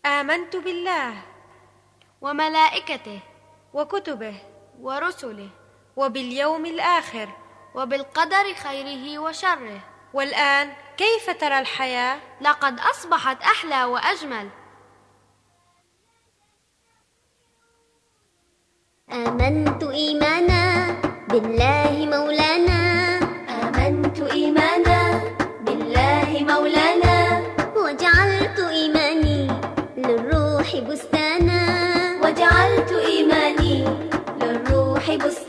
آمنت بالله وملائكته وكتبه ورسله وباليوم الآخر وبالقدر خيره وشره. والآن كيف ترى الحياة؟ لقد أصبحت أحلى وأجمل. آمنت إيمانا بالله مولانا، آمنت إيمانا بالله مولانا، وجعلت إيماني للروح بستانا، وجعلت إيماني للروح بستانا.